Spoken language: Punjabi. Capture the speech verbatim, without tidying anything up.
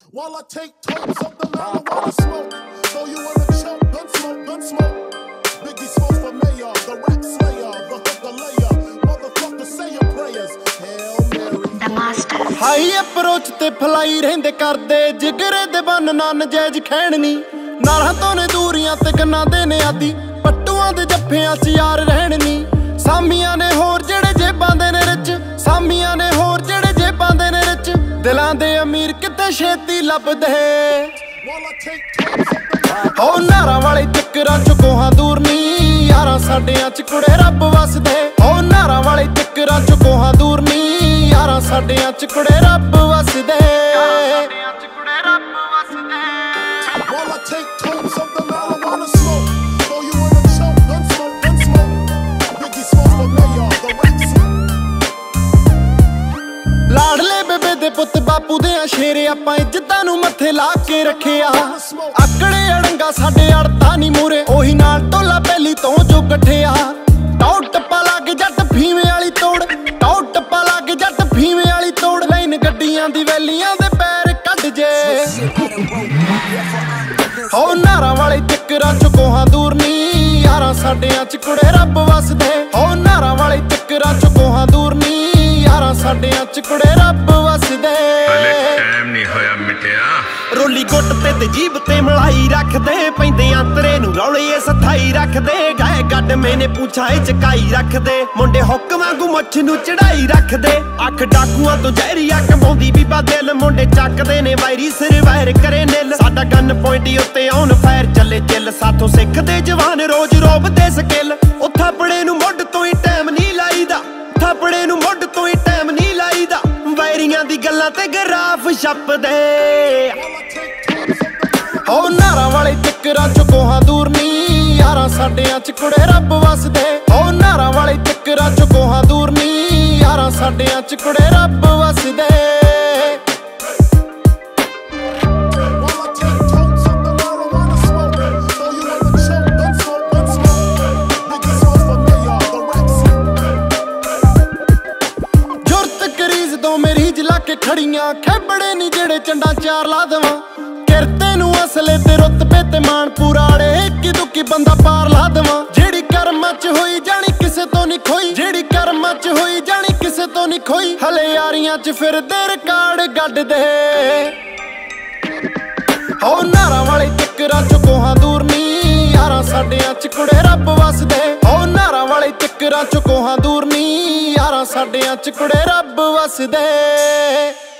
While I take totes of the marijuana smoke, throw you in a choke, gun smoke, gun smoke. Biggie Smalls for mayor, the rap slayer, the hooker layer, motherfucker say your prayers. Hail Mary. The master. High approach ਤੇ ਫਲਾਈ ਰਹਿੰਦੇ ਕਰਦੇ ਜਿਗਰੇ ਦੇ ਬੰਨ ਨਾ ਨਜਾਇਜ਼ ਖੈਣਨੀ ਨਾਲਾਂ ਤੋਂ ਨੇ ਦੂਰੀਆਂ ਤੇ ਗੰਨਾਂ ਦੇ ਨੇ ਆਦੀ ਪੱਟੂਆਂ ਦੇ ਜੱਫਿਆਂ 'ਚ ਯਾਰ ਰਹਿਣ ਨੀ ਸਾਮੀਆਂ ਨੇ ਹੋਰ ਜਿਹੜੇ ਜੇਬਾਂ ਦੇ ਨੇ ਰਿਚ ਸਾਮੀਆਂ ਨੇ ਹੋਰ ਜਿਹੜੇ ਜੇਬਾਂ ਦੇ ਨੇ ਰਿਚ ਦਿਲਾਂ ਦੇ ਅਮੀਰ ਕਿਤੇ ਛੇਤੀ ਲੱਭਦੇ ਹੋ ਨਾਰਾਂ ਵਾਲੇ ਚੱਕਰਾਂ 'ਚ ਕੋਹਾਂ ਦੂਰ ਨੀ ਯਾਰਾਂ ਸਾਡਿਆਂ 'ਚ ਕੁੜੇ ਰੱਬ ਵਸਦੇ ਹੋ ਨਾਰਾਂ ਵਾਲੇ ਚੱਕਰਾਂ 'ਚ ਕੋਹਾਂ ਦੂਰ ਨੀ ਯਾਰਾਂ ਸਾਡਿਆਂ 'ਚ ਕੁੜੇ ਰੱਬ ਵਸਦੇ While I take totes of the marijuana smoke, throw you in a choke, gun smoke, gun smoke. Biggie Smalls for mayor, the rap slayer. ਲਾੜਲੇ ਬੇਬੇ ਦੇ ਪੁੱਤ ਬਾਪੂ ਦੇ ਆ ਸ਼ੇਰੇ ਆਪਾਂ ਇੱਜ਼ਤਾਂ ਨੂੰ ਮੱਥੇ ਲਾ ਕੇ ਰੱਖਿਆ ਆਕੜੇ ਅੜੰਗਾ ਸਾਡੇ ਅੜਤਾ ਨਹੀਂ ਮੂਰੇ ਉਹੀ ਨਾਲ ਟੋਲਾ ਪਹਿਲੀ ਤੋਂ ਜੋ ਗੱਠਿਆ ਟੌ ਟੱਪਾ ਲੱਗ ਜੱਟ ਫੀਵੇਂ ਵਾਲੀ ਤੋੜ ਟੌ ਟੱਪਾ ਲੱਗ ਜੱਟ ਫੀਵੇਂ ਵਾਲੀ ਤੋੜ ਲਾਈਨ ਗੱਡੀਆਂ ਦੀ ਵੈਲੀਆਂ ਦੇ ਪੈਰ ਕੱਢ ਜੇ ਹੋ ਨਾਰਾਂ ਵਾਲੇ ਚੱਕਰਾਂ 'ਚ ਕੋਹਾਂ ਦੂਰ ਨੀ ਯਾਰਾਂ ਸਾਡਿਆਂ 'ਚ ਕੁੜੇ ਰੱਬ ਵਸਦੇ ਹੋ ਨਾਰਾਂ ਵਾਲੇ ਚੱਕਰਾਂ 'ਚ ਕੋਹਾਂ ਦੂਰ ਨੀ ਯਾਰਾਂ ਸਾਡਿਆਂ 'ਚ ਕੁੜੇ ਰੱਬ ਵਸਦੇ ਟਾਈਮ ਨਹੀਂ ਹੋਇਆ ਮਿਟਿਆ ਰੋਲੀ ਗੁੱਟ ਤੇ ਤੇ ਜੀਬ ਤੇ ਮਲਾਈ ਰੱਖਦੇ ਪੈਂਦੇ ਅੰਤਰੇ ਨੂੰ ਰੌਲੇ ਸਥਾਈ ਰੱਖਦੇ ਗਾਏ ਗੱਡ ਮੈਨੇ ਪੁੱਛਾ ਏ ਚਕਾਈ ਰੱਖਦੇ ਮੁੰਡੇ ਹੁੱਕ ਵਾਂਗੂ ਮੁੱਛ ਨੂੰ ਚੜਾਈ ਰੱਖਦੇ ਅੱਖ ਡਾਕੂਆਂ ਤੋਂ ਜ਼ਹਿਰੀਆ ਕਮਾਉਂਦੀ ਬੀਬਾ ਦਿਲ ਮੁੰਡੇ ਚੱਕਦੇ ਨੇ ਵਾਇਰੀ ਸਿਰ ਵਾਇਰ ਕਰੇ ਨਿਲ ਸਾਡਾ ਗਨ ਪੁਆਇੰਟ ਉੱਤੇ ਆਨ ਫਾਇਰ ਚੱਲੇ ਚਿੱਲ ਸਾਥੋਂ ਸਿੱਖਦੇ ਜਵਾਨ ਰੋਜ਼ ਰੋਬਦੇ ਸਕਿੱਲ ਉਹ ਥਾਪੜੇ ਨੂੰ ਮੁੱਢ ਤੋਂ ਹੀ ਟਾਈਮ ਨਹੀਂ ਲਾਈਦਾ ਥਾਪੜੇ ਨੂੰ ਮੁੱਢ ਤੋਂ ਹੀ ਟਾਈਮ ਨਹੀਂ ਲਾਈਦਾ ਵਾਇਰੀਆਂ ਦੀ ਗੱਲਾਂ ਤੇ ਗਰਾਫ ਛੱਪਦੇ ਹੋ ਨਾਰਾਂ ਵਾਲੇ ਚੱਕਰਾਂ 'ਚ ਕੋਹਾਂ ਦੂਰ ਨੀ ਯਾਰਾਂ ਸਾਡਿਆਂ 'ਚ ਕੁੜੇ ਰੱਬ ਵਸਦੇ ਹੋ ਨਾਰਾਂ ਵਾਲੇ ਚੱਕਰਾਂ 'ਚ ਕੋਹਾਂ ਦੂਰ ਨੀ ਯਾਰਾਂ ਸਾਡਿਆਂ 'ਚ ਕੁੜੇ ਰੱਬ ਵਸਦੇ ਖੜੀਆਂ ਖੇਬੜੇ ਨੀ ਜਿਹੜੇ ਚੰਡਾ ਚਾਰ ਲਾ ਦੇਵਾਂ ਕਿਰਤੇ ਨੂੰ ਅਸਲੇ ਤੇ ਰੁਤਬੇ ਤੇ ਮਾਣ ਪੂਰਾੜੇ ਇੱਕੀ ਦੁੱਕੀ ਬੰਦਾ ਪਾਰ ਲਾ ਦੇਵਾਂ ਜਿਹੜੀ ਕਰਮਾਂ 'ਚ ਹੋਈ ਜਾਣੀ ਕਿਸੇ ਤੋਂ ਨਹੀਂ ਖੋਈ ਜਿਹੜੀ ਕਰਮਾਂ 'ਚ ਹੋਈ ਜਾਣੀ ਕਿਸੇ ਤੋਂ ਨਹੀਂ ਖੋਈ ਹਲੇ ਯਾਰੀਆਂ 'ਚ ਫਿਰਦੇ ਰਿਕਾਰਡ ਗੱਡਦੇ ਹੋ ਨਾਰਾਂ ਵਾਲੇ ਚੱਕਰਾਂ 'ਚ ਕੋਹਾਂ ਦੂਰ ਨੀ ਯਾਰਾਂ ਸਾਡਿਆਂ 'ਚ ਕੁੜੇ ਰੱਬ ਵਸਦੇ ਹੋ ਨਾਰਾਂ ਵਾਲੇ ਚੱਕਰਾਂ 'ਚ ਕੋਹਾਂ ਦੂਰ ਨੀ ਯਾਰਾਂ ਸਾਡਿਆਂ 'ਚ ਕੁੜੇ ਰੱਬ ਵਸਦੇ